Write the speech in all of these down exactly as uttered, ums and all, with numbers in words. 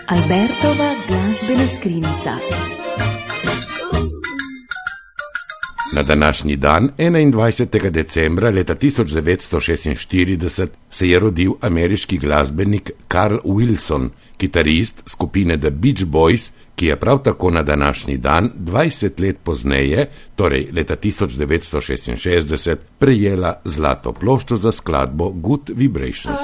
Albertova glasbena skrinjica. Na današnji dan, enaindvajsetega decembra leta tisoč devetsto šestinštirideset, se je rodil ameriški glasbenik Carl Wilson, kitarist skupine The Beach Boys, ki je prav tako na današnji dan, dvajset let pozneje, torej leta tisoč devetsto šestinšestdeset, prejela zlato ploščo za skladbo Good Vibrations.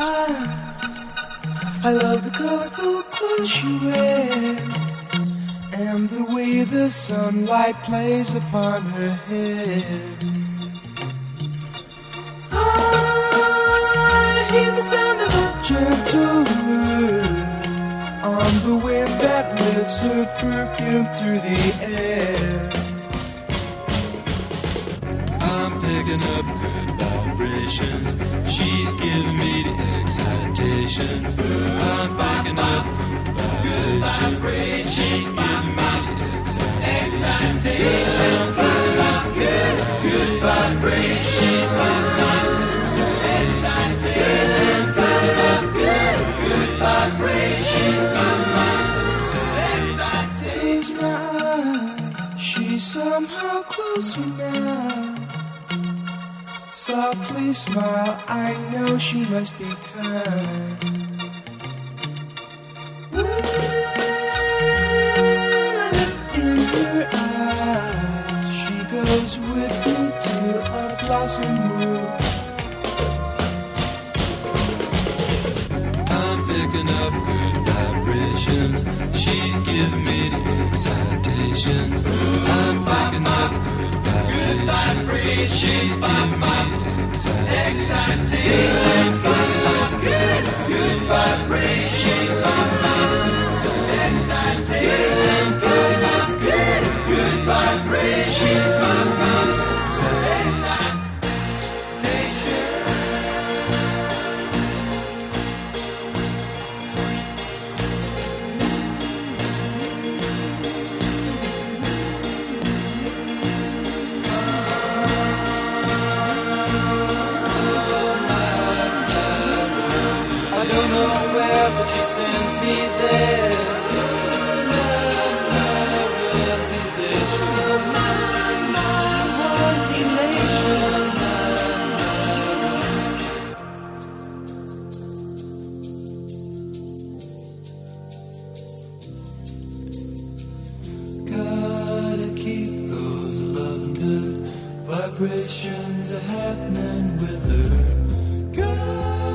I love the colorful clothes you wear and the way the sunlight plays upon her hair. I hear the sound of a gentle word on the wind that lifts her perfume through the air. I'm picking up good vibrations. She's giving me the excitations. I'm picking up good vibrations. She's giving me the excitations. I'm picking up good, good vibrations. She's giving me the excitations. I'm picking up good, good vibrations. She's giving me the excitations. Close my eyes, she's somehow closer now. Softly smile, I know she must be kind. In her eyes, she goes with me to a blossom room. I'm picking up good vibrations. She's giving me the excitations. I'm picking up good vibrations. She's giving me the excitations. Picking up good, good vibrations. She's giving me the excitations. Picking up good, good vibrations. She's giving me the excitations. But she sends me there. Gotta keep those loving good vibrations are happening with her. God